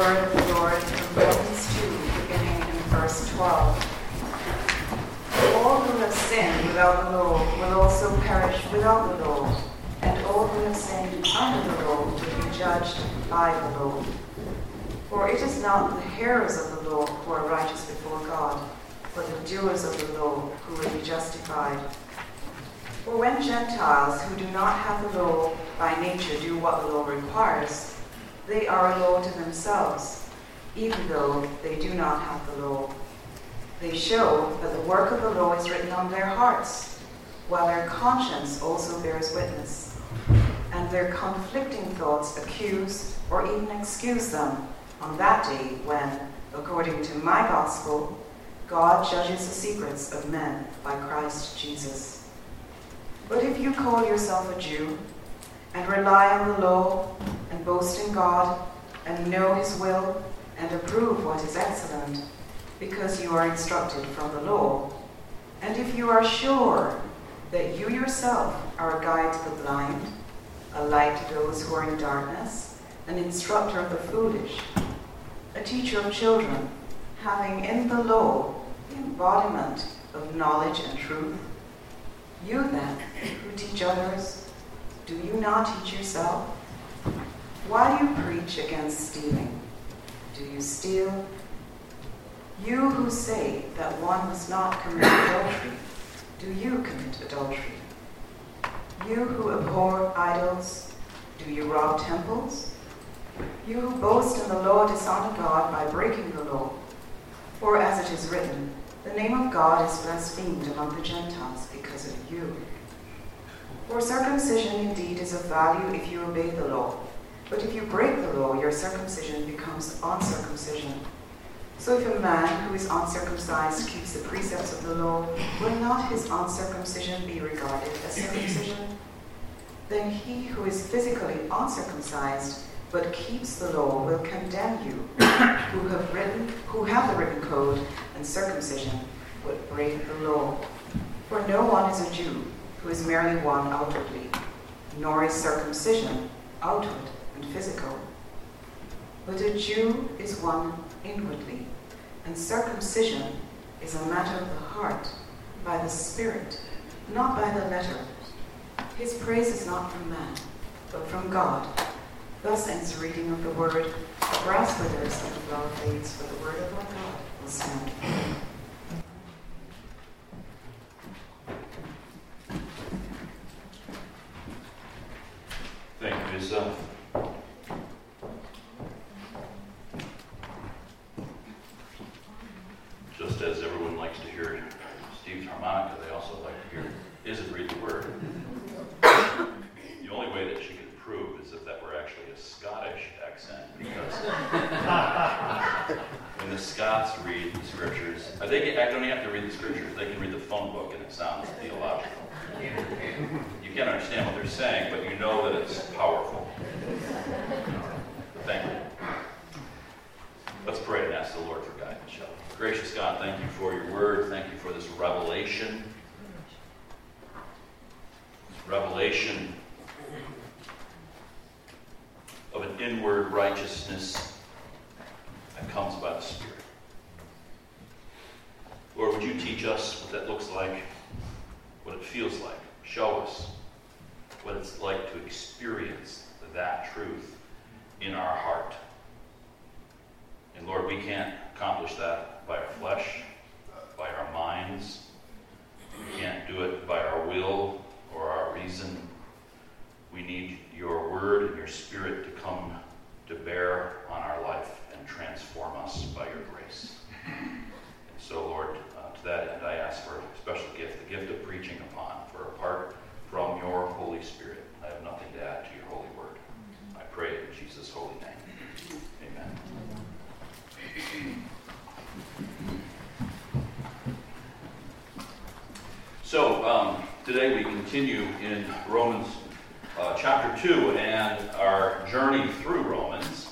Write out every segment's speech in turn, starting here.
word of the Lord from Romans 2, beginning in verse 12. All who have sinned without the law will also perish without the law, and all who have sinned under the law will be judged by the law. For it is not the hearers of the law who are righteous before God, but the doers of the law who will be justified. For when Gentiles who do not have the law by nature do what the law requires, they are a law to themselves, even though they do not have the law. They show that the work of the law is written on their hearts, while their conscience also bears witness, and their conflicting thoughts accuse or even excuse them on that day when, according to my gospel, God judges the secrets of men by Christ Jesus. But if you call yourself a Jew, and rely on the law, and boast in God, and know his will, and approve what is excellent, because you are instructed from the law, and if you are sure that you yourself are a guide to the blind, a light to those who are in darkness, an instructor of the foolish, a teacher of children, having in the law the embodiment of knowledge and truth, you then, who teach others, do you not teach yourself? Why do you preach against stealing? Do you steal? You who say that one must not commit adultery, do you commit adultery? You who abhor idols, do you rob temples? You who boast in the law dishonor God by breaking the law. For as it is written, the name of God is blasphemed among the Gentiles because of you. For circumcision indeed is of value if you obey the law, but if you break the law, your circumcision becomes uncircumcision. So if a man who is uncircumcised keeps the precepts of the law, will not his uncircumcision be regarded as circumcision? Then he who is physically uncircumcised but keeps the law will condemn you, who have the written code and circumcision but break the law. For no one is a Jew who is merely one outwardly, nor is circumcision outward and physical. But a Jew is one inwardly, and circumcision is a matter of the heart, by the Spirit, not by the letter. His praise is not from man, but from God. Thus ends the reading of the word. The grass withers and the flower fades, but the word of our God will stand. Thank you, Lisa. Just as everyone likes to hear Steve's harmonica, they also like to hear Izzy read the word. The only way that she could prove is if that were actually a Scottish accent, because when the Scots read the scriptures, I don't even have to read the scriptures, they can read the phone book and it sounds theological. You can't understand what they're saying, but you know that it's powerful. Thank you. Let's pray and ask the Lord for guidance, shall we? Gracious God, thank you for your word. Thank you for this revelation. Revelation of an inward righteousness that comes by the Spirit. Lord, would you teach us what that looks like, what it feels like? Show us what it's like to experience that truth in our heart. And Lord, we can't accomplish that by our flesh, by our minds. We can't do it by our will or our reason. We need your word and your Spirit to come to bear on our life and transform us by your grace. And so, Lord, to that end, I ask for a special gift, the gift of preaching upon, for apart from your Holy Spirit, I have nothing to add to your holy word. I pray in Jesus' holy name. Amen. So, today we continue in Romans chapter 2 and our journey through Romans.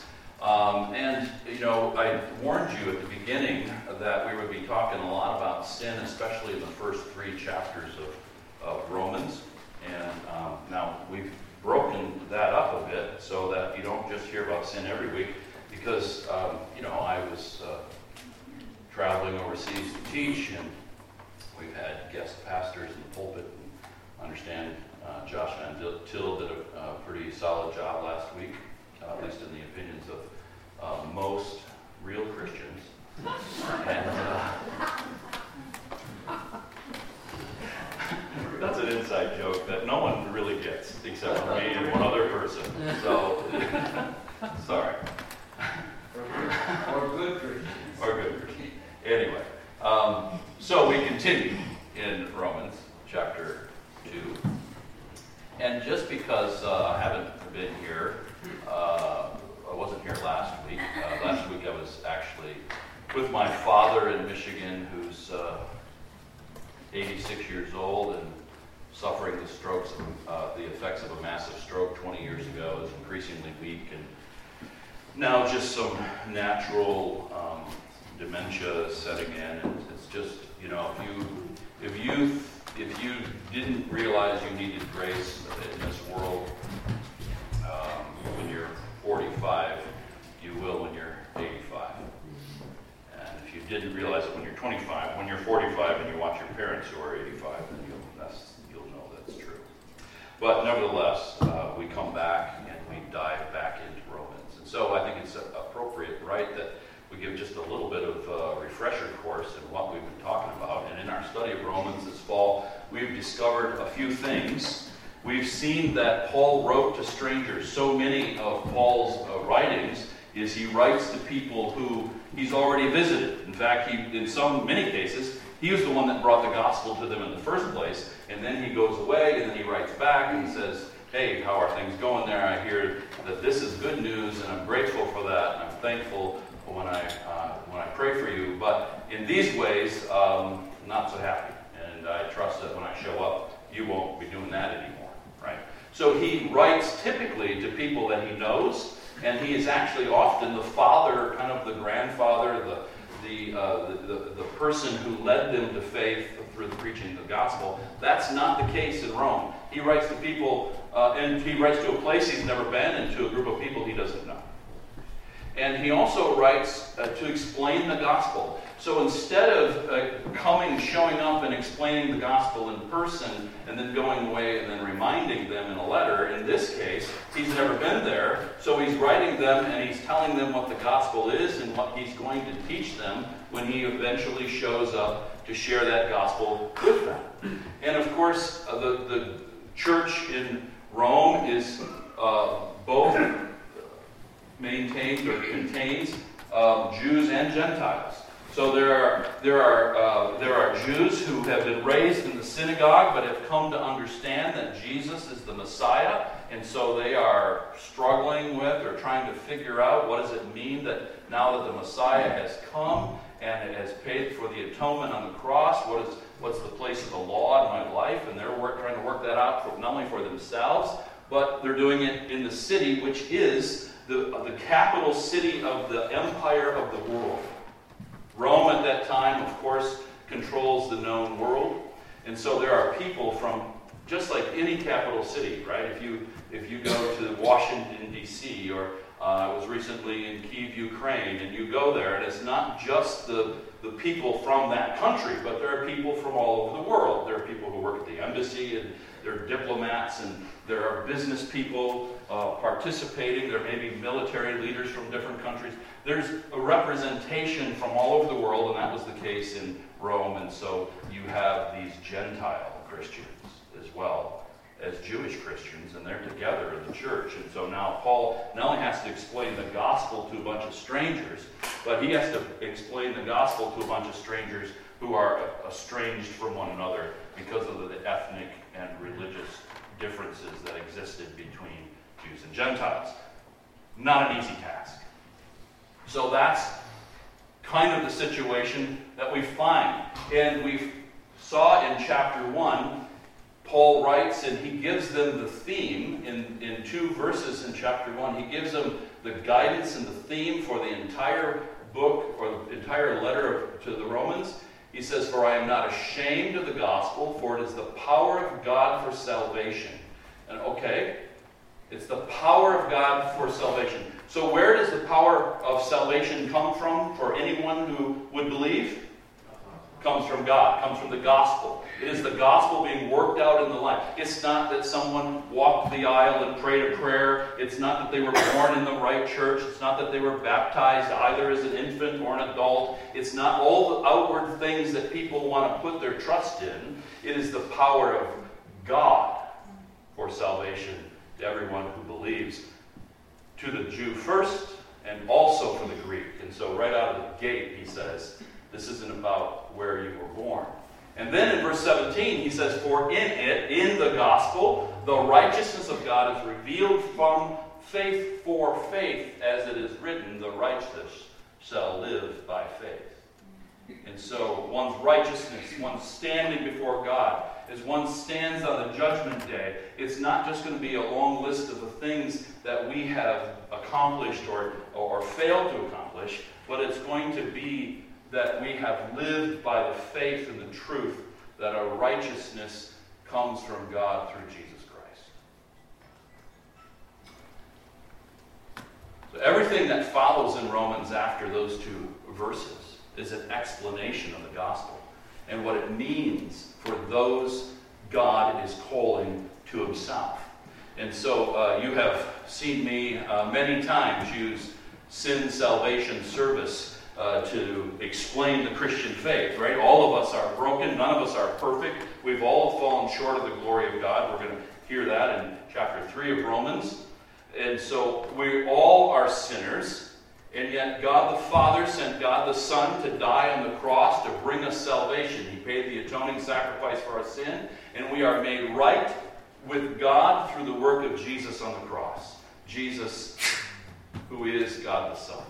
I warned you at the beginning that we would be talking a lot about sin, especially in the first 3 chapters of Romans. And now we've broken that up a bit so that you don't just hear about sin every week, because, I was traveling overseas to teach, and we've had guest pastors in the pulpit. And I understand Josh Van Til did a pretty solid job last week, at least in the opinions of most real Christians. And that's an inside joke that no one really gets, except for me and one other person. So, sorry. Or good Christians. Or good Christians. Anyway, so we continue in Romans chapter 2. And just because I haven't been here, I wasn't here last week. Last week I was actually with my father in Michigan, who's 86 years old and suffering the effects of a massive stroke 20 years ago, is increasingly weak, and now just some natural dementia setting in. And it's just, if you didn't realize you needed grace in this world when you're 45, you will when you're 85. And if you didn't realize it when you're 25, when you're 45 and you watch your parents who are 85, then you'll know that's true. But nevertheless, we come back and we dive back into Romans. And so I think it's appropriate, right, that we give just a little bit of a refresher course in what we've been talking about. And in our study of Romans this fall, we've discovered a few things. We've seen that Paul wrote to strangers. So many of Paul's writings is he writes to people who he's already visited. In fact, many cases, he was the one that brought the gospel to them in the first place. And then he goes away, and then he writes back and says, hey, how are things going there? I hear that this is good news, and I'm grateful for that, and I'm thankful when I pray for you. But in these ways, not so happy. And I trust that when I show up, you won't be doing that anymore, right? So he writes typically to people that he knows, and he is actually often the father, kind of the grandfather, the person who led them to faith through the preaching of the gospel. That's not the case in Rome. He writes to people, and he writes to a place he's never been and to a group of people he doesn't know. And he also writes to explain the gospel. So instead of showing up and explaining the gospel in person and then going away and then reminding them in a letter, in this case, he's never been there. So he's writing them and he's telling them what the gospel is and what he's going to teach them when he eventually shows up to share that gospel with them. And of course, the church in Rome is both maintains or contains Jews and Gentiles. So there are Jews who have been raised in the synagogue but have come to understand that Jesus is the Messiah, and so they are struggling with or trying to figure out what does it mean that now that the Messiah has come and it has paid for the atonement on the cross, what's the place of the law in my life? And they're trying to work that out not only for themselves, but they're doing it in the city, which is the capital city of the empire of the world. Rome at that time, of course, controls the known world. And so there are people from, just like any capital city, right? If you go to Washington, D.C., or I was recently in Kyiv, Ukraine, and you go there, and it's not just the people from that country, but there are people from all over the world. There are people who work at the embassy, and there are diplomats, and there are business people participating. There may be military leaders from different countries. There's a representation from all over the world, and that was the case in Rome. And so you have these Gentile Christians as well as Jewish Christians, and they're together in the church. And so now Paul not only has to explain the gospel to a bunch of strangers, but he has to explain the gospel to a bunch of strangers who are estranged from one another because of the ethnic and religious differences that existed between Jews and Gentiles. Not an easy task. So that's kind of the situation that we find. And we saw in chapter 1, Paul writes, and he gives them the theme in 2 verses in chapter 1. He gives them the guidance and the theme for the entire book, or the entire letter to the Romans. He says, "For I am not ashamed of the gospel, for it is the power of God for salvation." And okay, it's the power of God for salvation. So where does the power of salvation come from for anyone who would believe? Comes from God, comes from the gospel. It is the gospel being worked out in the life. It's not that someone walked the aisle and prayed a prayer. It's not that they were born in the right church. It's not that they were baptized either as an infant or an adult. It's not all the outward things that people want to put their trust in. It is the power of God for salvation to everyone who believes. To the Jew first, and also for the Greek. And so right out of the gate, he says, this isn't about where you were born. And then in verse 17, he says, for in it, in the gospel, the righteousness of God is revealed from faith for faith, as it is written, the righteous shall live by faith. And so one's righteousness, one's standing before God, as one stands on the judgment day, it's not just going to be a long list of the things that we have accomplished or failed to accomplish, but it's going to be that we have lived by the faith and the truth that our righteousness comes from God through Jesus Christ. So everything that follows in Romans after those two verses is an explanation of the gospel and what it means for those God is calling to himself. And so you have seen me many times use sin salvation service to explain the Christian faith, right? All of us are broken. None of us are perfect. We've all fallen short of the glory of God. We're going to hear that in chapter 3 of Romans. And so we all are sinners, and yet God the Father sent God the Son to die on the cross to bring us salvation. He paid the atoning sacrifice for our sin, and we are made right with God through the work of Jesus on the cross. Jesus, who is God the Son.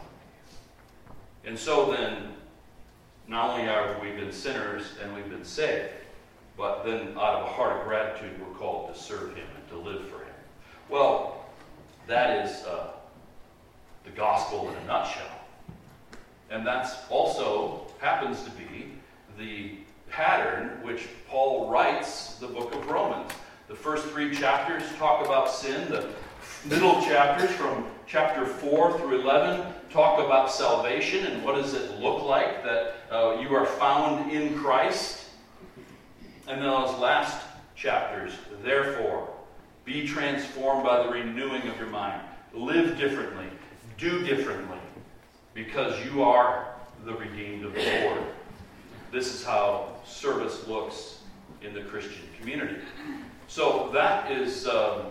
And so then, not only have we been sinners and we've been saved, but then out of a heart of gratitude, we're called to serve him and to live for him. Well, that is the gospel in a nutshell. And that's also happens to be the pattern which Paul writes the book of Romans. The first 3 chapters talk about sin. The middle chapters from chapter 4 through 11 talk about salvation and what does it look like that you are found in Christ. And then those last chapters, therefore, be transformed by the renewing of your mind. Live differently. Do differently. Because you are the redeemed of the Lord. This is how service looks in the Christian community. So that is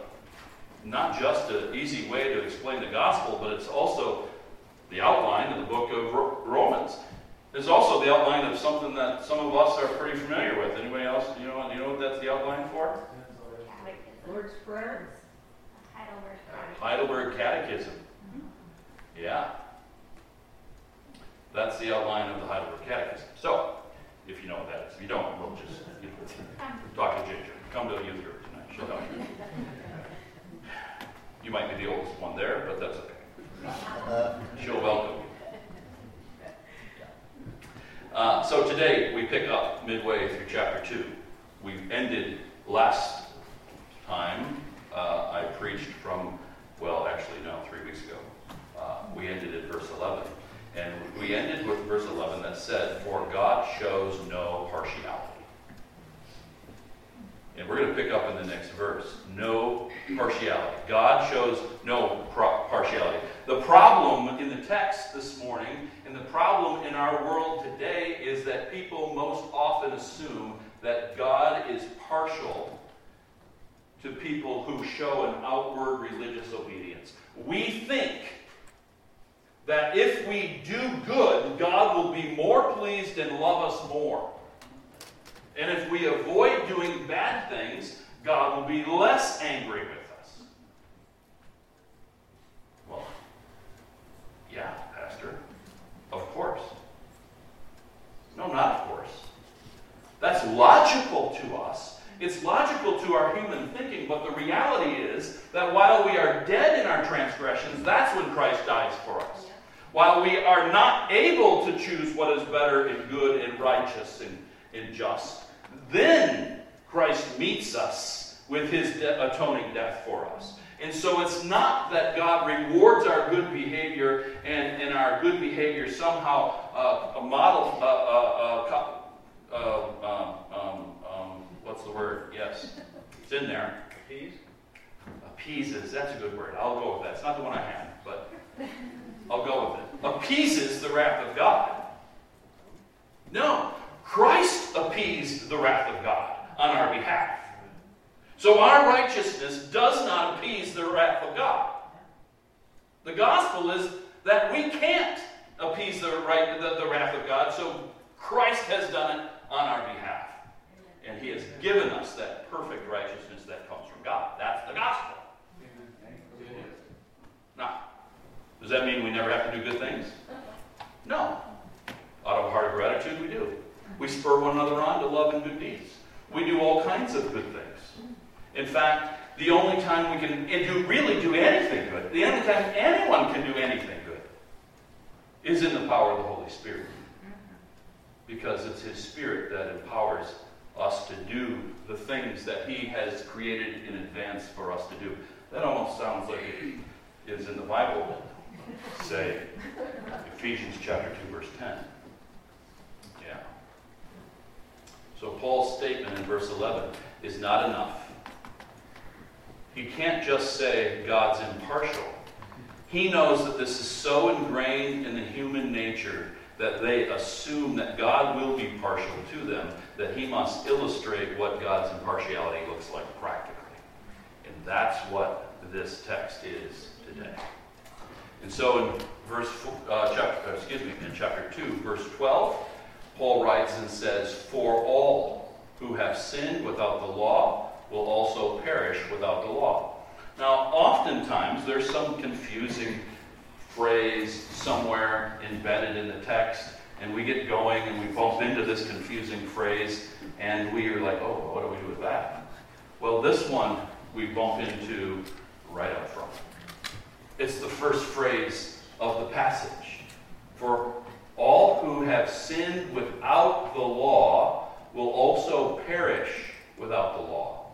not just an easy way to explain the gospel, but it's also the outline of the book of Romans. It's also the outline of something that some of us are pretty familiar with. Anybody else? You know what that's the outline for? Lord's Prayer. Heidelberg Catechism. Yeah. That's the outline of the Heidelberg Catechism. So, if you know what that is. If you don't, we'll just talk to Ginger. Come to a youth group tonight. She'll help you. You might be the oldest one there, but that's okay. She'll welcome you. So today we pick up midway through chapter 2. We ended last time. I preached from, 3 weeks ago. We ended at verse 11. And we ended with verse 11 that said, for God shows no partiality. And we're going to pick up in the next verse. No partiality. God shows no partiality. The problem in the text this morning, and the problem in our world today, is that people most often assume that God is partial to people who show an outward religious obedience. We think that if we do good, God will be more pleased and love us more. And if we avoid doing bad things, God will be less angry with us. Well, yeah, Pastor. Of course. No, not of course. That's logical to us. It's logical to our human thinking, but the reality is that while we are dead in our transgressions, that's when Christ dies for us. While we are not able to choose what is better and good and righteous and just, then Christ meets us with his atoning death for us. And so it's not that God rewards our good behavior and our good behavior somehow what's the word? Yes, it's in there. Appeases, that's a good word. I'll go with that. It's not the one I have, but I'll go with it. Appeases the wrath of God. No, Christ appeased the wrath of God on our behalf. So our righteousness does not appease the wrath of God. The gospel is that we can't appease the wrath of God, so Christ has done it on our behalf. And he has given us that perfect righteousness that comes from God. That's the gospel. Now, does that mean we never have to do good things? No. Out of a heart of gratitude, we do. We spur one another on to love and good deeds. We do all kinds of good things. In fact, the only time we can really do anything good, the only time anyone can do anything good, is in the power of the Holy Spirit. Because it's His Spirit that empowers us to do the things that He has created in advance for us to do. That almost sounds like it is in the Bible, say, Ephesians chapter 2, verse 10. Yeah. So Paul's statement in verse 11 is not enough. He can't just say God's impartial. He knows that this is so ingrained in the human nature that they assume that God will be partial to them, that he must illustrate what God's impartiality looks like practically. And that's what this text is today. And so in chapter 2, verse 12, Paul writes and says, "For all who have sinned without the law will also perish without the law." Now, oftentimes there's some confusing phrase somewhere embedded in the text, and we get going and we bump into this confusing phrase, and we are like, oh, what do we do with that? Well, this one we bump into right up front. It's the first phrase of the passage. For all who have sinned without the law will also perish without the law.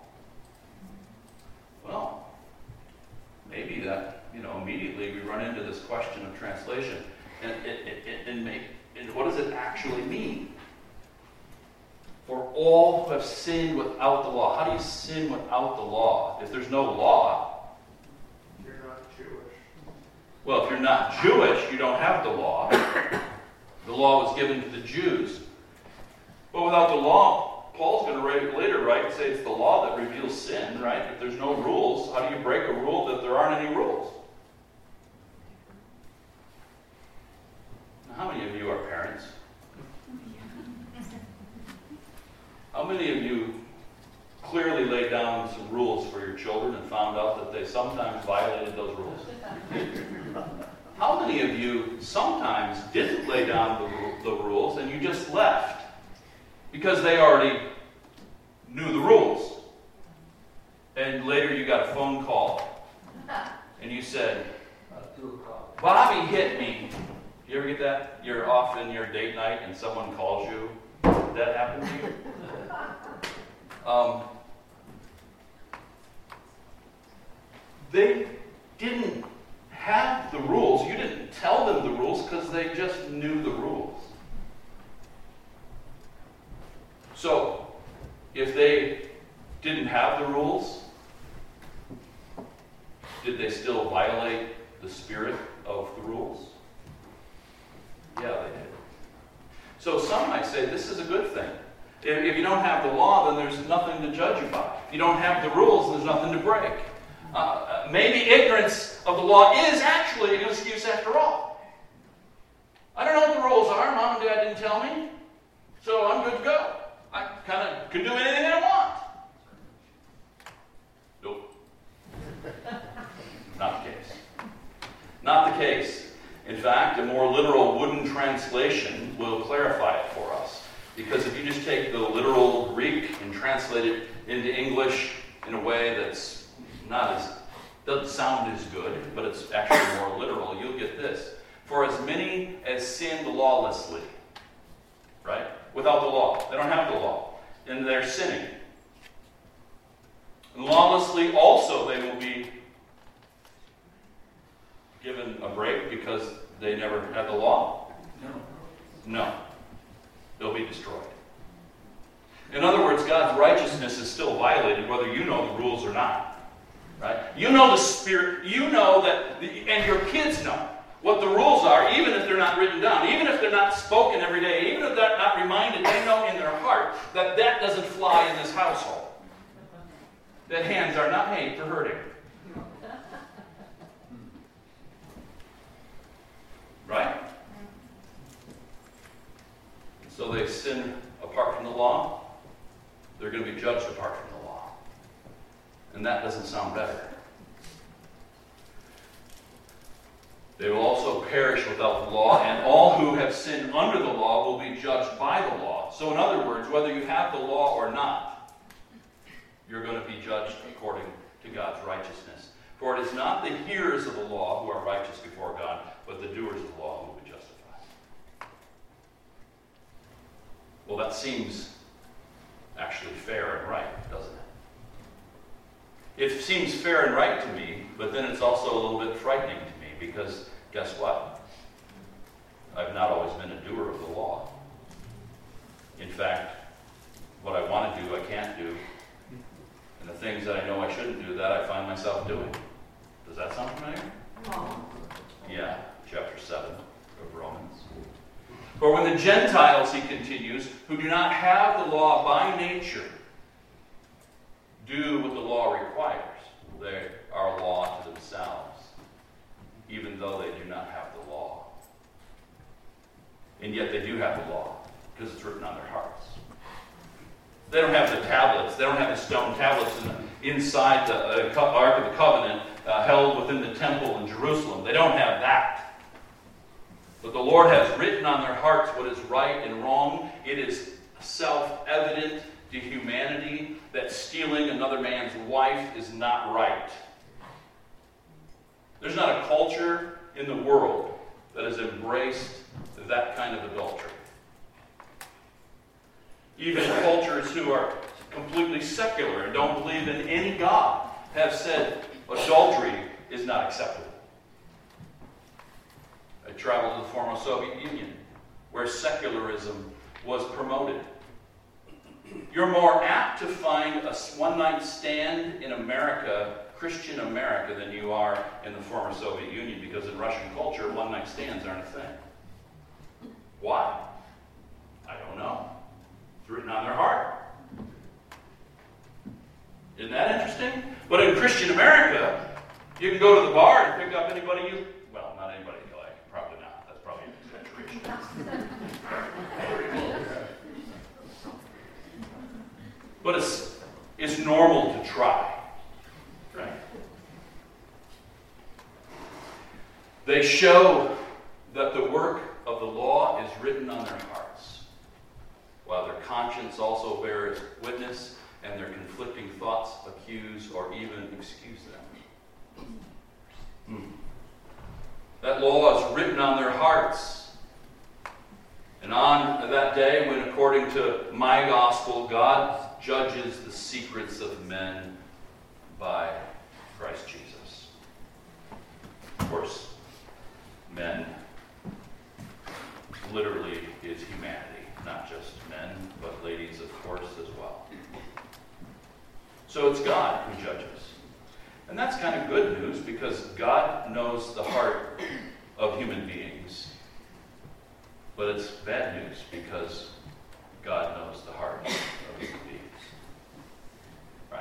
Well, maybe that, immediately we run into this question of translation. And what does it actually mean? For all who have sinned without the law. How do you sin without the law? If there's no law. You're not Jewish. Well, if you're not Jewish, you don't have the law. The law was given to the Jews. But without the law, Paul's going to later write and say it's the law that reveals sin, right? If there's no rules, how do you break a rule that there aren't any rules? Now, how many of you are parents? How many of you clearly laid down some rules for your children and found out that they sometimes violated those rules? How many of you sometimes didn't lay down the rules and you just left because they already knew the rules? And later you got a phone call and you said, "Bobby hit me." You ever get that? You're off in your date night and someone calls you. Did that happen to you? They didn't have the rules. You didn't tell them the rules because they just knew the rules. So, if they didn't have the rules, did they still violate the spirit of the rules? Yeah, they did. So some might say this is a good thing. If you don't have the law, then there's nothing to judge you by. If you don't have the rules, there's nothing to break. Maybe ignorance of the law is actually an excuse after all. I don't know what the rules are. Mom and Dad didn't tell me. So I'm good to go. I kind of can do anything I want. Nope. Not the case. Not the case. In fact, a more literal wooden translation will clarify it for us. Because if you just take the literal Greek and translate it into English in a way that's doesn't sound as good, but it's actually more literal, you'll get this. For as many as sinned lawlessly, right? Without the law. They don't have the law. And they're sinning. And lawlessly also they will be because they never had the law? No. They'll be destroyed. In other words, God's righteousness is still violated whether you know the rules or not. Right? You know the Spirit, you know that, and your kids know what the rules are, even if they're not written down, even if they're not spoken every day, even if they're not reminded, they know in their heart that that doesn't fly in this household. That hands are not made for hurting. Right? So they sin apart from the law. They're going to be judged apart from the law. And that doesn't sound better. They will also perish without the law, and all who have sinned under the law will be judged by the law. So in other words, whether you have the law or not, you're going to be judged according to God's righteousness. For it is not the hearers of the law who are righteous before God, but the doers of the law who will be justified. Well, that seems actually fair and right, doesn't it? It seems fair and right to me, but then it's also a little bit frightening to me, because guess what? I've not always been a doer of the law. In fact, what I want to do, I can't do. And the things that I know I shouldn't do, that I find myself doing. Does that sound familiar? Yeah, chapter 7 of Romans. For when the Gentiles, he continues, who do not have the law by nature, do what the law requires, they are law to themselves, even though they do not have the law. And yet they do have the law, because it's written on their hearts. They don't have the tablets. They don't have the stone tablets inside the Ark of the Covenant held within the temple in Jerusalem. They don't have that. But the Lord has written on their hearts what is right and wrong. It is self-evident to humanity that stealing another man's wife is not right. There's not a culture in the world that has embraced that kind of adultery. Even cultures who are completely secular and don't believe in any God have said adultery is not acceptable. I traveled to the former Soviet Union, where secularism was promoted. You're more apt to find a one-night stand in America, Christian America, than you are in the former Soviet Union, because in Russian culture, one-night stands aren't a thing. Why? I don't know. It's written on their heart. Isn't that interesting? But in Christian America, you can go to the bar and pick up anybody you... Well, not anybody you like. Probably not. That's probably an exaggeration. But it's normal to try. Right? They show that the work of the law is written on their hearts, while their conscience also bears witness, and their conflicting thoughts accuse or even excuse them. That law is written on their hearts. And on that day, when according to my gospel, God judges the secrets of men by Christ Jesus. Of course, men literally is humanity, not just men, but ladies, of course, as well. So it's God who judges. And that's kind of good news, because God knows the heart of human beings. But it's bad news, because God knows the heart of human beings. Right?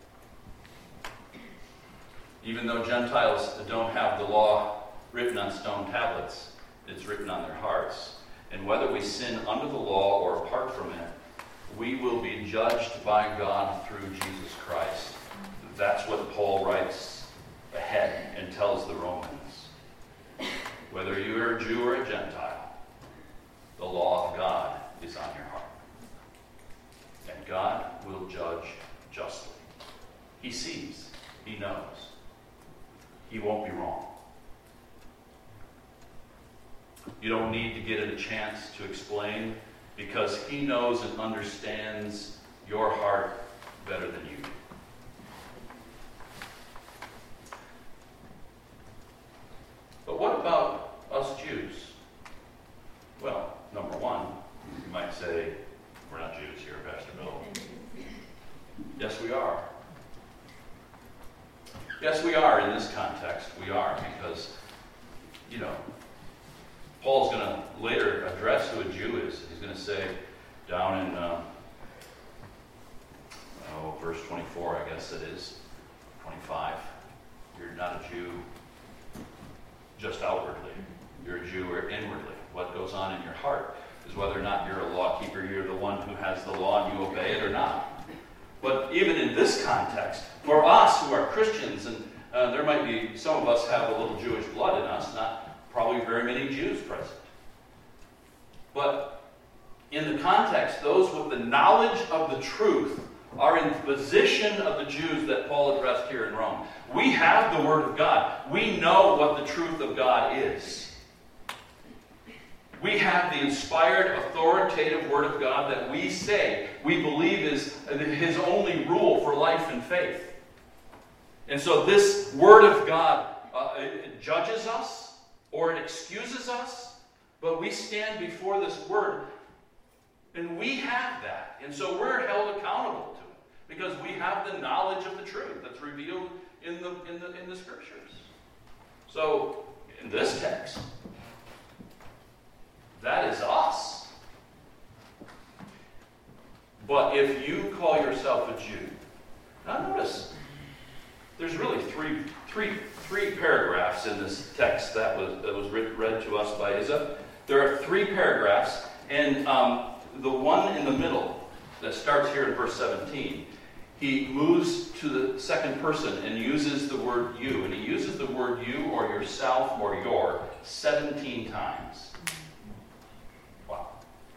Even though Gentiles don't have the law written on stone tablets, it's written on their hearts. And whether we sin under the law or apart from it, we will be judged by God through Jesus Christ. That's what Paul writes ahead and tells the Romans. Whether you're a Jew or a Gentile, the law of God is on your heart. And God will judge justly. He sees. He knows. He won't be wrong. You don't need to get a chance to explain, because he knows and understands your heart better than you do. But what about down in verse 24, I guess it is, 25. You're not a Jew just outwardly. You're a Jew inwardly. What goes on in your heart is whether or not you're a law keeper, you're the one who has the law and you obey it or not. But even in this context, for us who are Christians, and there might be, some of us have a little Jewish blood in us, not probably very many Jews present. But in the context, those with the knowledge of the truth are in the position of the Jews that Paul addressed here in Rome. We have the Word of God. We know what the truth of God is. We have the inspired, authoritative Word of God that we say we believe is His only rule for life and faith. And so this Word of God, it judges us or it excuses us, but we stand before this Word and we have that. And so we're held accountable to it because we have the knowledge of the truth that's revealed in the Scriptures. So in this text, that is us. But if you call yourself a Jew, now notice, there's really three paragraphs in this text that was read to us by Isa. There are 3 paragraphs, and the one in the middle that starts here in verse 17, he moves to the second person and uses the word you. And he uses the word you or yourself or your 17 times. Wow.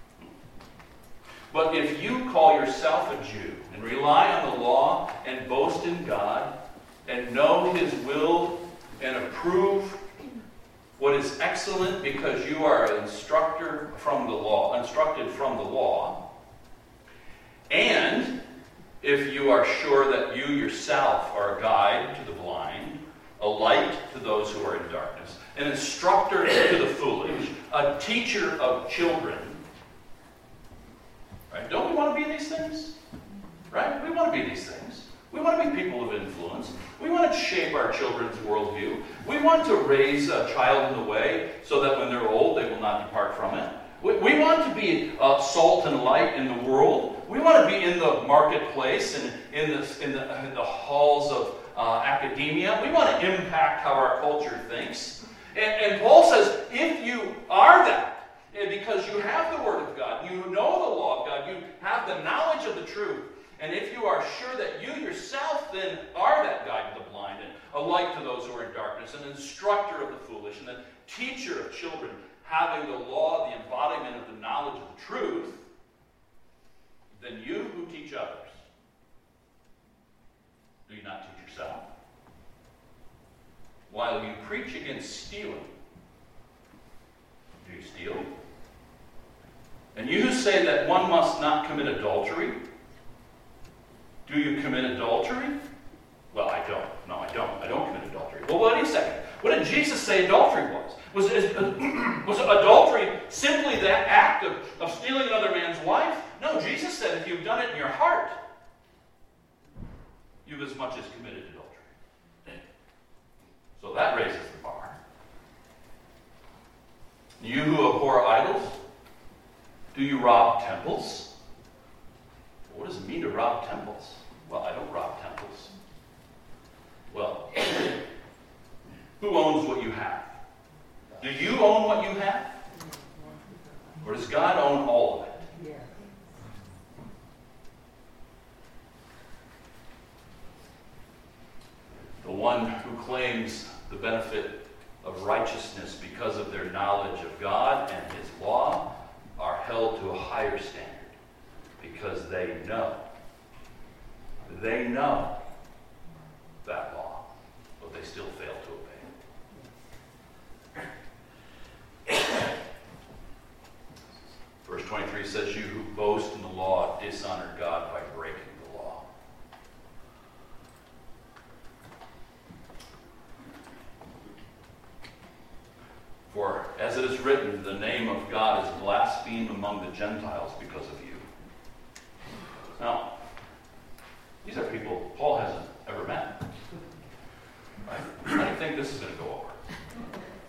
But if you call yourself a Jew and rely on the law and boast in God and know His will and approve what is excellent because you are an instructed from the law, and if you are sure that you yourself are a guide to the blind, a light to those who are in darkness, an instructor to the foolish, a teacher of children, right? Don't we want to be these things? Right? We want to be these things. We want to be people of influence. We want to shape our children's worldview. We want to raise a child in the way so that when they're old, they will not depart from it. We want to be salt and light in the world. We want to be in the marketplace and in the halls of academia. We want to impact how our culture thinks. And Paul says, if you are that, because you have the Word of God, you know the law of God, you have the knowledge of the truth, and if you are sure that you yourself then are that guide to the blind and a light to those who are in darkness, an instructor of the foolish, and a teacher of children, having the law, the embodiment of the knowledge of the truth, then you who teach others, do you not teach yourself? While you preach against stealing, do you steal? And you who say that one must not commit adultery, do you commit adultery? Well, I don't. No, I don't. I don't commit adultery. Well, wait a second. What did Jesus say adultery was? Was adultery simply that act of stealing another man's wife? No, Jesus said if you've done it in your heart, you've as much as committed adultery. So that raises the bar. You who abhor idols, do you rob temples? What does it mean to rob temples? Well, I don't rob temples. Well, who owns what you have? Do you own what you have? Or does God own all of it? Yeah. The one who claims the benefit of righteousness because of their knowledge of God and His law are held to a higher standard because they know that law, but they still fail to obey. Verse 23 says, you who boast in the law dishonor God by breaking the law. For as it is written, the name of God is blasphemed among the Gentiles because of you. Now, these are people Paul hasn't ever met. Right? How do you think this is going to go over?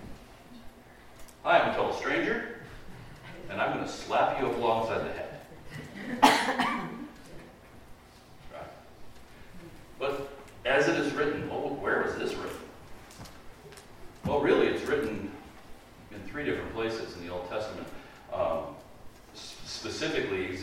Hi, I'm a total stranger, and I'm going to slap you alongside the head.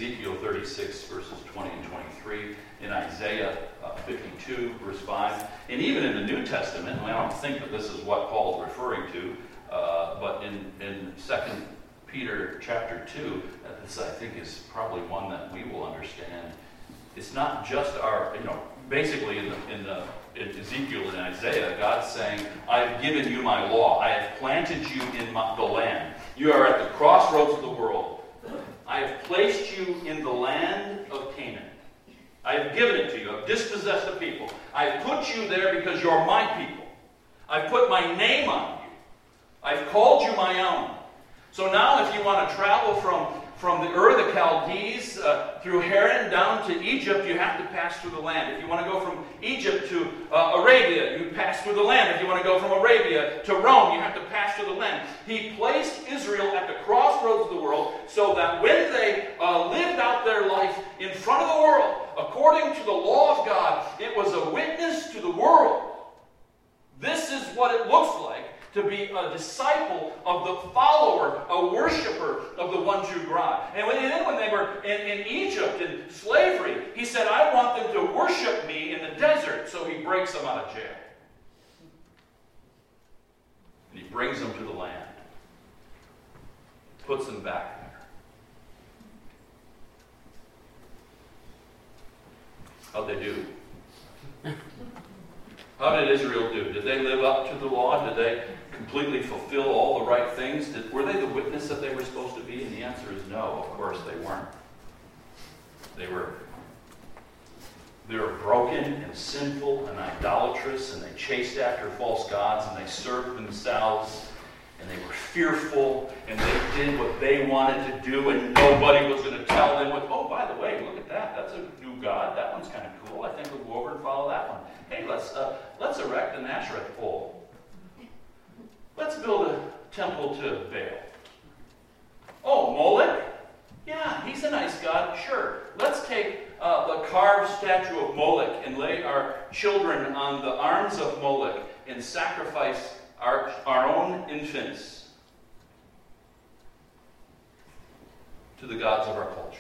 Ezekiel 36, verses 20 and 23, in Isaiah 52, verse 5, and even in the New Testament, and I don't think that this is what Paul is referring to, but in 2 Peter chapter 2, this I think is probably one that we will understand. It's not just our, basically in Ezekiel and Isaiah, God's saying, I've given you my law. I have planted you in the land. You are at the crossroads of the world. I have placed you in the land of Canaan. I have given it to you. I've dispossessed the people. I've put you there because you're my people. I've put my name on you. I've called you my own. So now if you want to travel from the Ur of the Chaldees through Haran down to Egypt, you have to pass through the land. If you want to go from Egypt to Arabia, you pass through the land. If you want to go from Arabia to Rome, you have to pass through the land. He placed Israel at the crossroads of the world so that when they lived out their life in front of the world, according to the law of God, it was a witness to the world. This is what it looks like to be a disciple of the follower, a worshiper of the one true God. And then when they were in Egypt, in slavery, he said, I want them to worship me in the desert. So he breaks them out of jail. And he brings them to the land. Puts them back there. How'd they do? How did Israel do? Did they live up to the law? Did they completely fulfill all the right things? Were they the witness that they were supposed to be? And the answer is no, of course they weren't. They were broken and sinful and idolatrous, and they chased after false gods, and they served themselves, and they were fearful, and they did what they wanted to do, and nobody was going to tell them, oh, by the way, look at that. That's a new god. That one's kind of cool. I think we'll go over and follow that one. Hey, let's erect an Asherah pole. Let's build a temple to Baal. Oh, Molech? Yeah, he's a nice god. Sure. Let's take the carved statue of Molech and lay our children on the arms of Molech and sacrifice our own infants to the gods of our culture.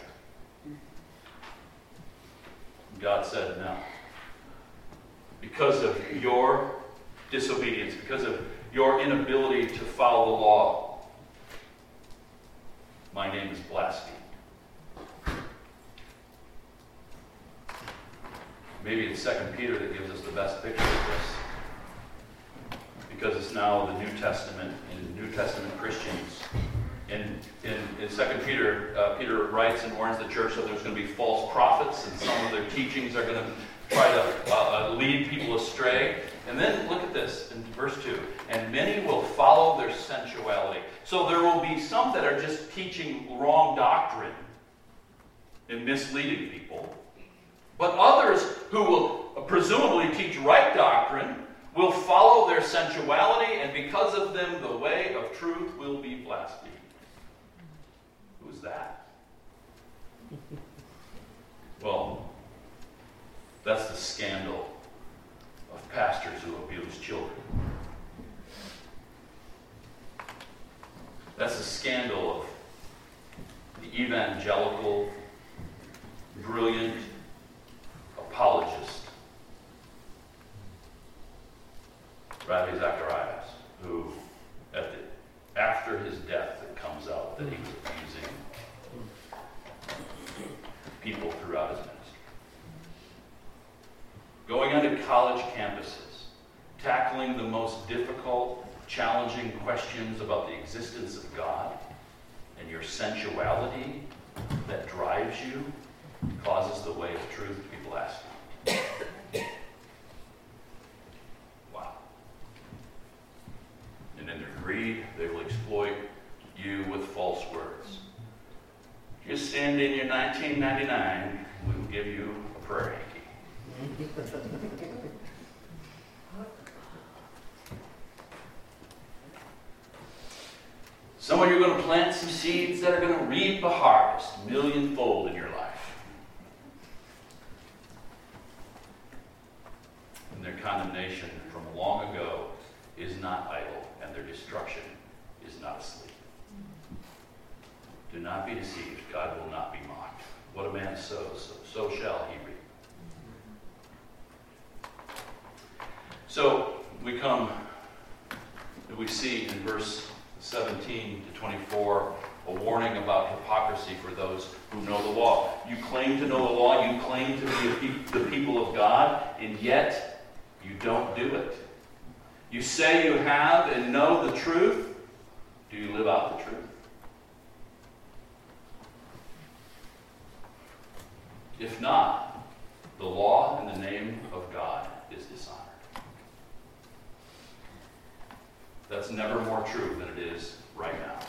God said no. Because of your disobedience, because of your inability to follow the law, my name is blasphemed. Maybe it's 2 Peter that gives us the best picture of this, because it's now the New Testament and New Testament Christians. In 2 Peter, Peter writes and warns the church that there's going to be false prophets, and some of their teachings are going to try to lead people astray. And then look at this in verse 2. And many will follow their sensuality. So there will be some that are just teaching wrong doctrine and misleading people. But others who will presumably teach right doctrine will follow their sensuality, and because of them the way of truth will be blasphemed. Who's that? Well, that's the scandal of pastors who abuse children. That's the scandal of the evangelical, brilliant apologist, Ravi Zacharias, who, after his death, it comes out that he was abusing people throughout his ministry. Going onto college campuses, tackling the most difficult, challenging questions about the existence of God, and your sensuality that drives you causes the way of truth to be blasphemed. Wow. And in their greed, they will exploit you with false words. Just send in your $19.99, we will give you a prayer hanky. Some of you are going to plant some seeds that are going to reap a harvest, millionfold in your life. And their condemnation from long ago is not idle, and their destruction is not asleep. Do not be deceived. God will not be mocked. sows, so shall he reap. So we see in verse 17 to 24 a warning about hypocrisy for those who know the law. You claim to know the law, you claim to be the people of God, and yet you don't do it. You say you have and know the truth. Do you live out the truth? If not, the law in the name of God is dishonored. That's never more true than it is right now.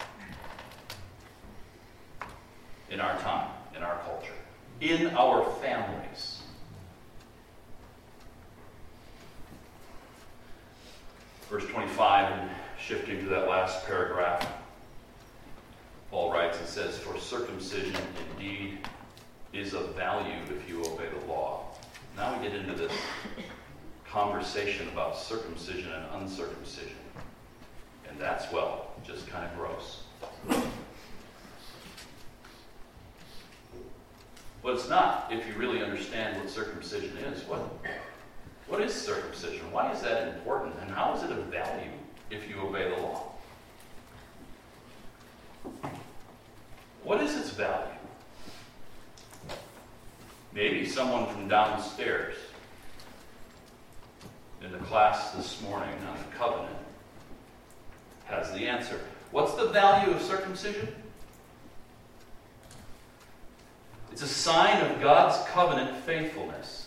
In our time, in our culture, in our families. Verse 25, and shifting to that last paragraph, Paul writes and says, "For circumcision indeed is of value if you obey the law." Now we get into this conversation about circumcision and uncircumcision. And that's, well, just kind of gross. But it's not if you really understand what circumcision is. What is circumcision? Why is that important? And how is it of value if you obey the law? What is its value? Maybe someone from downstairs in the class this morning on the covenant has the answer. What's the value of circumcision? It's a sign of God's covenant faithfulness.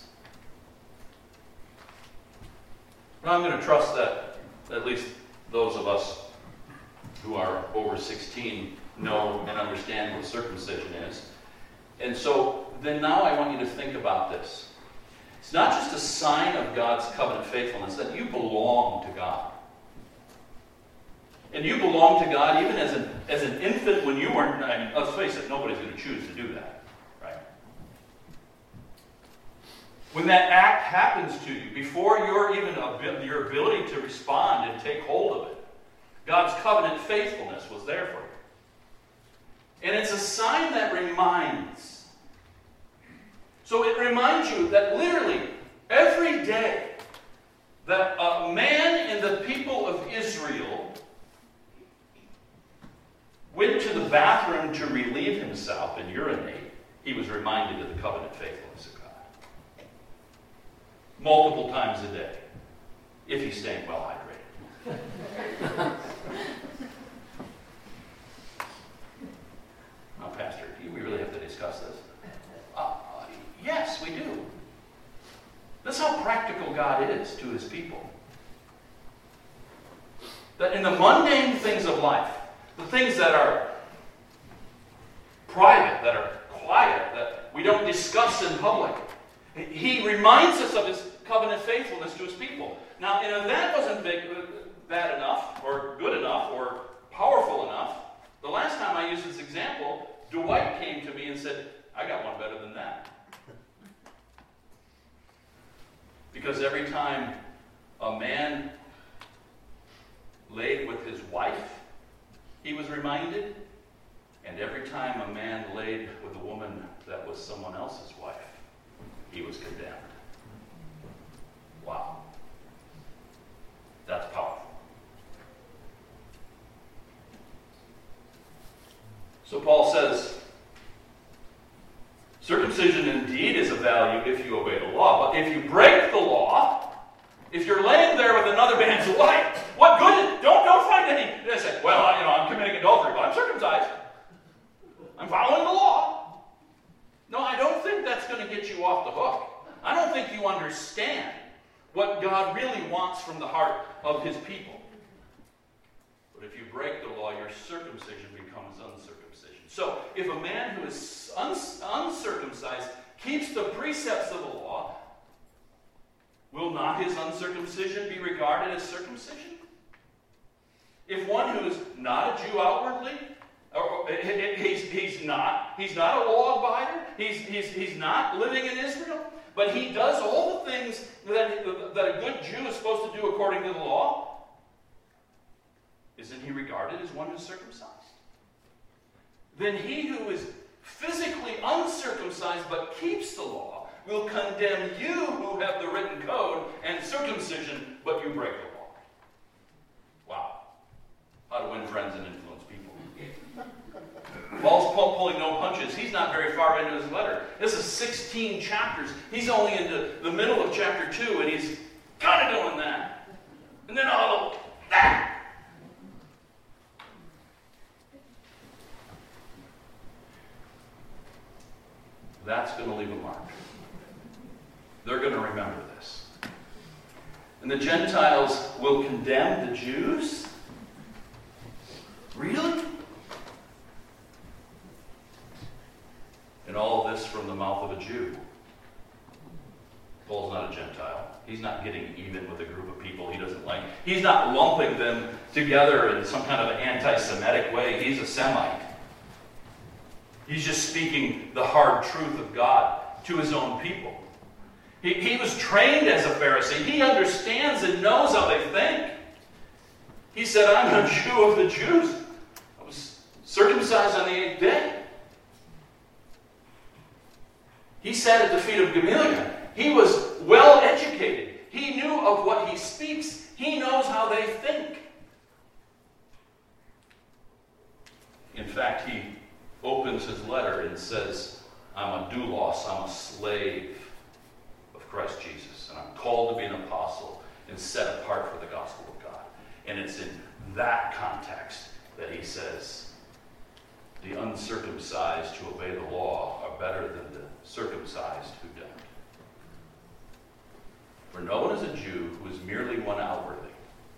Now I'm going to trust that at least those of us who are over 16 know and understand what circumcision is. And so then now I want you to think about this. It's not just a sign of God's covenant faithfulness, that you belong to God. And you belong to God even as an infant when you weren't. I mean, let's face it, nobody's going to choose to do that, right? When that act happens to you, before your ability to respond and take hold of it, God's covenant faithfulness was there for you. And it's a sign that reminds. So it reminds you that literally every day that a man in the people of Israel went to the bathroom to relieve himself and urinate, he was reminded of the covenant faithfulness of God. Multiple times a day, if he's staying well hydrated. Now, Pastor, do we really have to discuss this? Yes, we do. That's how practical God is to his people. That in the mundane things of life, the things that are private, that are quiet, that we don't discuss in public, he reminds us of his covenant faithfulness to his people. Now, if that wasn't bad enough, or good enough, or powerful enough, the last time I used this example, Dwight came to me and said, "I got one better than that." Because every time a man laid with his wife, he was reminded, and every time a man laid with a woman that was someone else's wife, he was condemned. Wow. That's powerful. So Paul says, circumcision indeed is of value if you obey the law, but if you break the law, if you're laying there with another man's wife, what good is it? Don't find any. They say, well, I'm committing adultery, but I'm circumcised. I'm following the law. No, I don't think that's going to get you off the hook. I don't think you understand what God really wants from the heart of his people. But if you break the law, your circumcision becomes uncircumcision. So, if a man who is uncircumcised keeps the precepts of the law, will not his uncircumcision be regarded as circumcision? If one who is not a Jew outwardly, he's not a law abider, he's not living in Israel, but he does all the things that a good Jew is supposed to do according to the law, isn't he regarded as one who's circumcised? Then he who is physically uncircumcised but keeps the law, will condemn you who have the written code and circumcision, but you break the law. Wow. How to win friends and influence people. Paul's pulling no punches. He's not very far into his letter. This is 16 chapters. He's only into the middle of chapter 2, and he's kind of doing that. And then all of that. That's going to leave a mark. They're going to remember this. And the Gentiles will condemn the Jews? Really? And all of this from the mouth of a Jew. Paul's not a Gentile. He's not getting even with a group of people he doesn't like. He's not lumping them together in some kind of an anti-Semitic way. He's a Semite. He's just speaking the hard truth of God to his own people. He was trained as a Pharisee. He understands and knows how they think. He said, I'm a Jew of the Jews. I was circumcised on the 8th day. He sat at the feet of Gamaliel. He was well educated. He knew of what he speaks. He knows how they think. In fact, he opens his letter and says, I'm a doulos, I'm a slave of Christ Jesus, and I'm called to be an apostle and set apart for the gospel of God. And it's in that context that he says, the uncircumcised who obey the law are better than the circumcised who don't. For no one is a Jew who is merely one outwardly,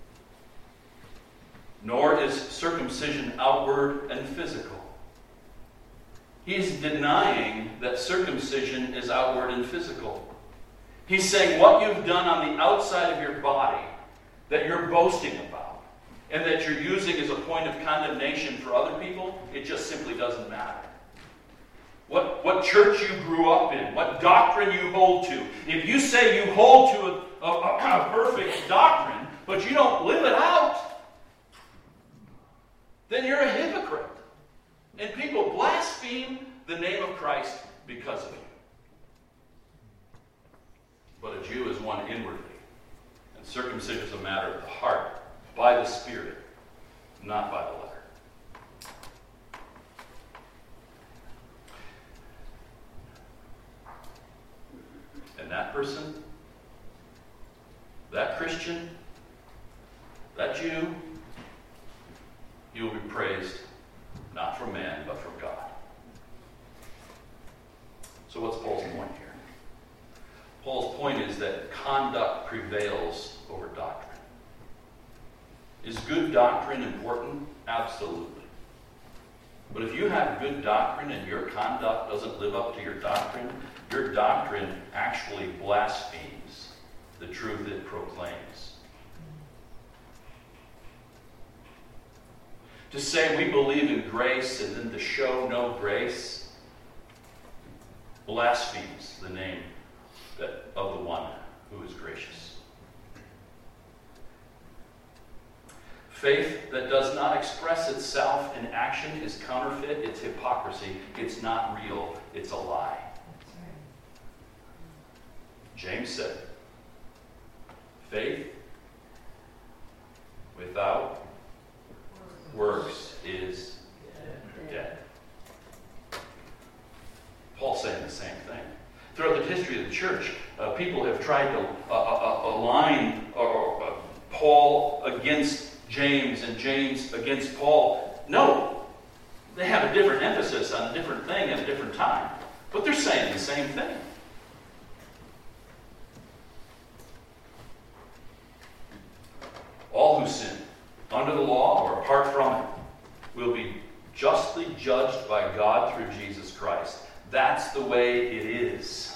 nor is circumcision outward and physical. He's denying that circumcision is outward and physical. He's saying what you've done on the outside of your body that you're boasting about and that you're using as a point of condemnation for other people, it just simply doesn't matter. What church you grew up in, what doctrine you hold to. If you say you hold to a perfect doctrine, but you don't live it out, then you're a hypocrite. And people blaspheme the name of Christ because of you. But a Jew is one inwardly. And circumcision is a matter of the heart, by the Spirit, not by the letter. And that person, that Christian, that Jew, he will be praised not from man, but from God. So what's Paul's point here? Paul's point is that conduct prevails over doctrine. Is good doctrine important? Absolutely. But if you have good doctrine and your conduct doesn't live up to your doctrine actually blasphemes the truth it proclaims. To say we believe in grace and then to show no grace blasphemes the name of the one who is gracious. Faith that does not express itself in action is counterfeit, it's hypocrisy, it's not real, it's a lie. James said, faith without works is dead. Paul's saying the same thing. Throughout the history of the church, people have tried to align Paul against James and James against Paul. No, they have a different emphasis on a different thing at a different time. But they're saying the same thing. All who sin, under the law or apart from it, will be justly judged by God through Jesus Christ. That's the way it is.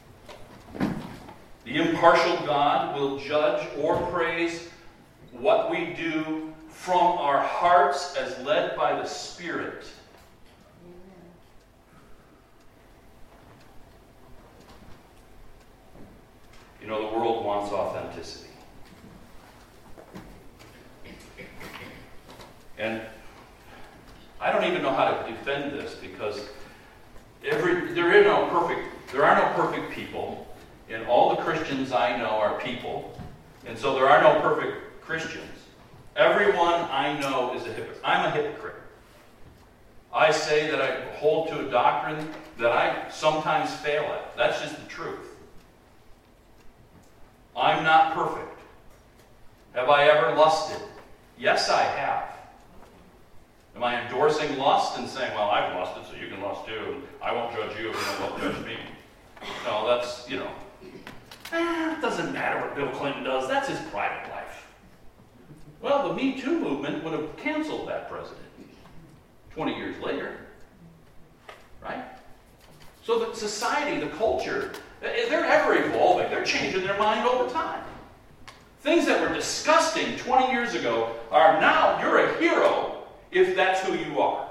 The impartial God will judge or praise what we do from our hearts as led by the Spirit. You know, the world wants authenticity. And I don't even know how to defend this because There are no perfect people, and all the Christians I know are people, and so there are no perfect Christians. Everyone I know is a hypocrite. I'm a hypocrite. I say that I hold to a doctrine that I sometimes fail at. That's just the truth. I'm not perfect. Have I ever lusted? Yes, I have. Am I endorsing lust and saying, well, I've lusted, so you can lust too, and I won't judge you if you don't judge me? No, that's, it doesn't matter what Bill Clinton does. That's his private life. Well, the Me Too movement would have canceled that president 20 years later. Right? So the society, the culture, they're ever evolving. They're changing their mind all the time. Things that were disgusting 20 years ago are now, you're a hero if that's who you are.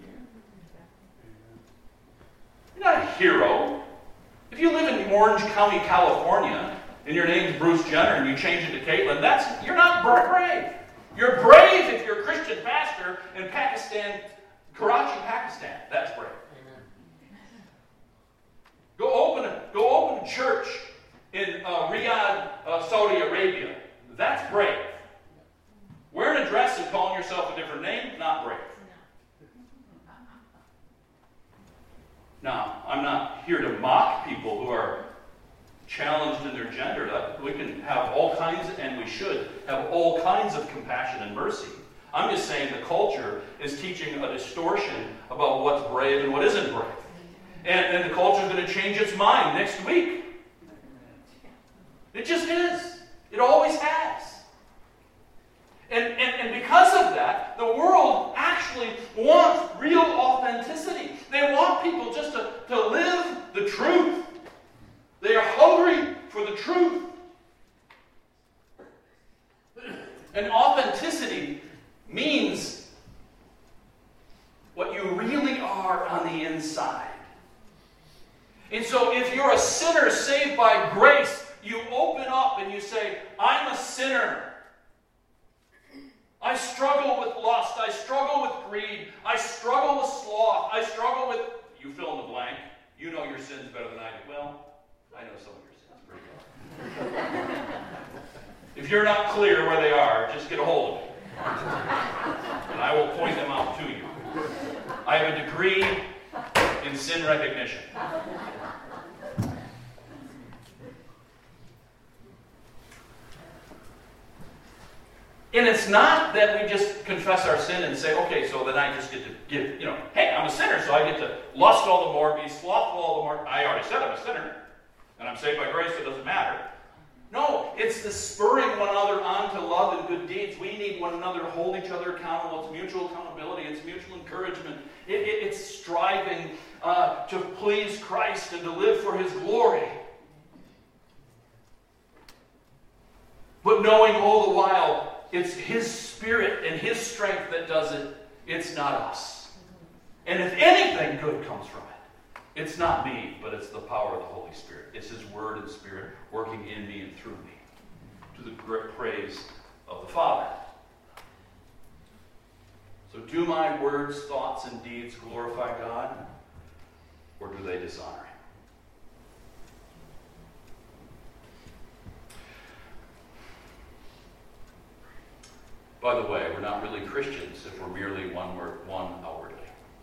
You're not a hero. If you live in Orange County, California, and your name's Bruce Jenner and you change it to Caitlin, you're not brave. You're brave if you're a Christian pastor in Pakistan, Karachi, Pakistan. That's brave. Go open a church in Riyadh, Saudi Arabia. That's brave. Wearing a dress and calling yourself a different name, not brave. Now, I'm not here to mock people who are challenged in their gender. We can have all kinds, and we should have all kinds of compassion and mercy. I'm just saying the culture is teaching a distortion about what's brave and what isn't brave. And the culture is going to change its mind next week. It just is. It always has. And because of that, the world actually wants real authenticity. They want people just to live the truth. They are hungry for the truth. And authenticity means what you really are on the inside. And so if you're a sinner saved by grace, you open up and you say, I'm a sinner. I struggle with lust. I struggle with greed. I struggle with sloth. I struggle with, you fill in the blank. You know your sins better than I do. Well, I know some of your sins pretty well. If you're not clear where they are, just get a hold of me. And I will point them out to you. I have a degree in sin recognition. And it's not that we just confess our sin and say, okay, so then I just get to give, hey, I'm a sinner, so I get to lust all the more, be slothful all the more. I already said I'm a sinner, and I'm saved by grace, so it doesn't matter. No, it's the spurring one another on to love and good deeds. We need one another to hold each other accountable. It's mutual accountability. It's mutual encouragement. It's striving to please Christ and to live for His glory. But knowing all the while, it's His Spirit and His strength that does it. It's not us. And if anything good comes from it, it's not me, but it's the power of the Holy Spirit. It's His Word and Spirit working in me and through me to the great praise of the Father. So do my words, thoughts, and deeds glorify God, or do they dishonor Him? By the way, we're not really Christians if we're merely one outwardly.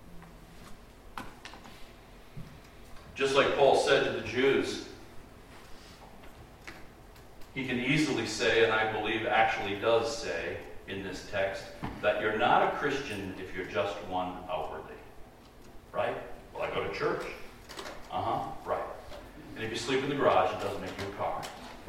Just like Paul said to the Jews, he can easily say, and I believe actually does say in this text, that you're not a Christian if you're just one outwardly. Right? Well, I go to church. Right. And if you sleep in the garage, it doesn't make you a car.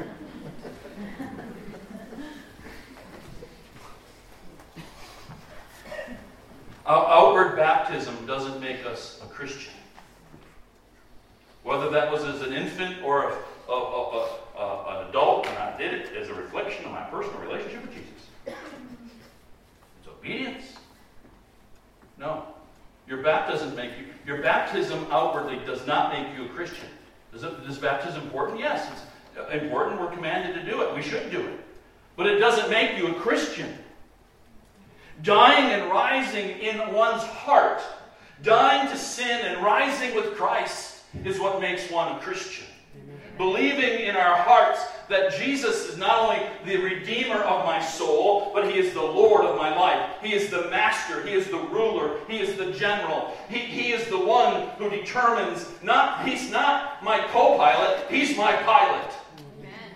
Outward baptism doesn't make us a Christian. Whether that was as an infant or an adult, and I did it as a reflection of my personal relationship with Jesus. It's obedience. No. Your baptism outwardly does not make you a Christian. Is baptism important? Yes, it's important. We're commanded to do it. We should do it. But it doesn't make you a Christian. Dying and rising in one's heart Dying to sin and rising with Christ is what makes one a Christian. Believing in our hearts that Jesus is not only the Redeemer of my soul, but He is the Lord of my life. He is the Master. He is the ruler. He is the General. He is the one who determines, He's not my co-pilot, He's my pilot. Amen.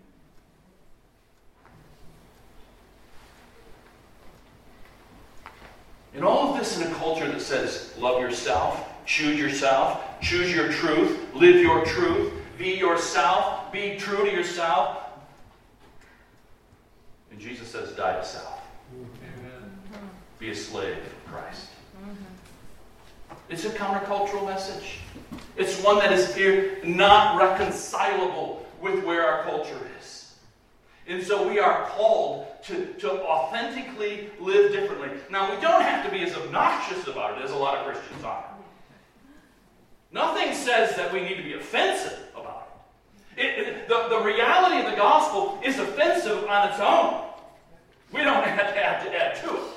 And all of this in a culture that says, love yourself, choose your truth, live your truth, be yourself, be true to yourself. And Jesus says, die to self. Amen. Be a slave of Christ. It's a countercultural message. It's one that is here not reconcilable with where our culture is. And so we are called to authentically live differently. Now, we don't have to be as obnoxious about it as a lot of Christians are. Nothing says that we need to be offensive about it. The reality of the gospel is offensive on its own. We don't have to add to it.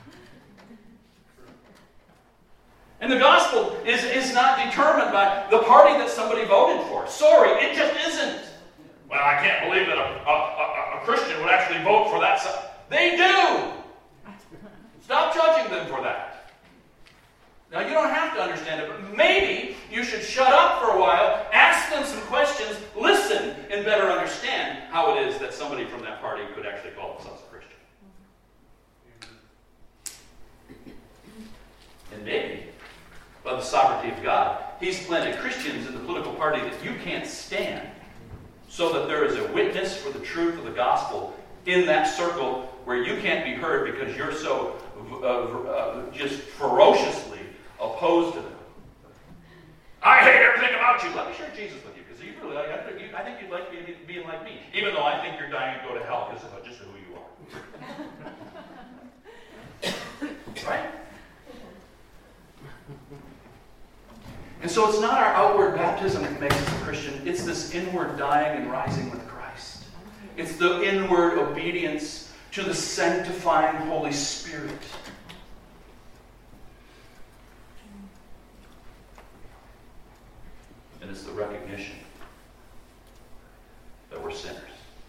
And the gospel is not determined by the party that somebody voted for. Sorry, it just isn't. Well, I can't believe that a Christian would actually vote for that side. They do! Stop judging them for that. Now, you don't have to understand it, but maybe you should shut up for a while, ask them some questions, listen, and better understand how it is that somebody from that party could actually call themselves a Christian. And maybe, by the sovereignty of God, He's planted Christians in the political party that you can't stand, so that there is a witness for the truth of the gospel in that circle where you can't be heard because you're so just ferociously opposed to them. I hate everything about you. Let me share Jesus with you, because I think you'd like being like me, even though I think you're dying to go to hell because of just who you are. Right? And so it's not our outward baptism that makes us a Christian. It's this inward dying and rising with Christ. It's the inward obedience to the sanctifying Holy Spirit. And it's the recognition that we're sinners.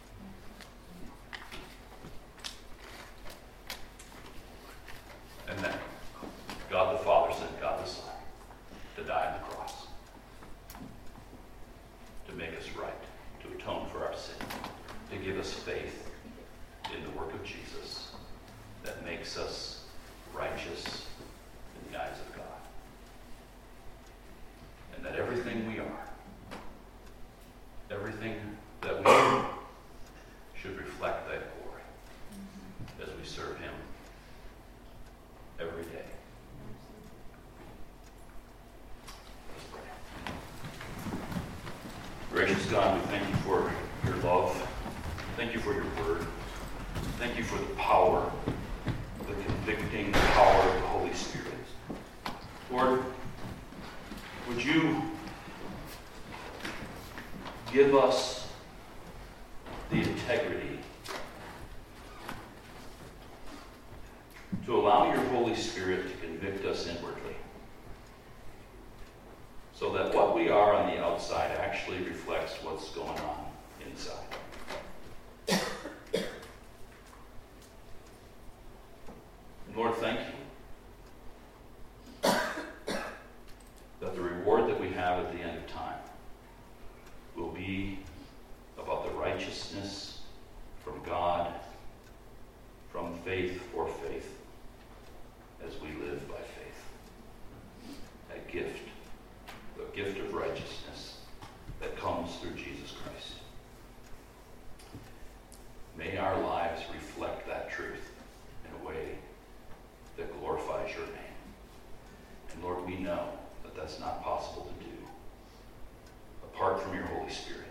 And that God the Father sent God the Son to die on the cross, to make us right, to atone for our sin, to give us faith in the work of Jesus that makes us righteous in the eyes of God. And that everything we are, everything that we do, should reflect that glory as we serve Him every day. Let's pray. Gracious God, we thank you for your love. Thank you for your word. Thank you for the power, the convicting power of the Holy Spirit. Lord, would you give us the integrity to allow your Holy Spirit to convict us inwardly, so that what we are on the outside actually reflects what's going on inside. Lord, thank you that the reward that we have at the end of time will be about the righteousness from God, from faith for faith, as we live by faith. That gift, the gift of righteousness that comes through Jesus Christ. May our lives reflect that truth in a way that glorifies your name. And Lord, we know that that's not possible to do apart from your Holy Spirit.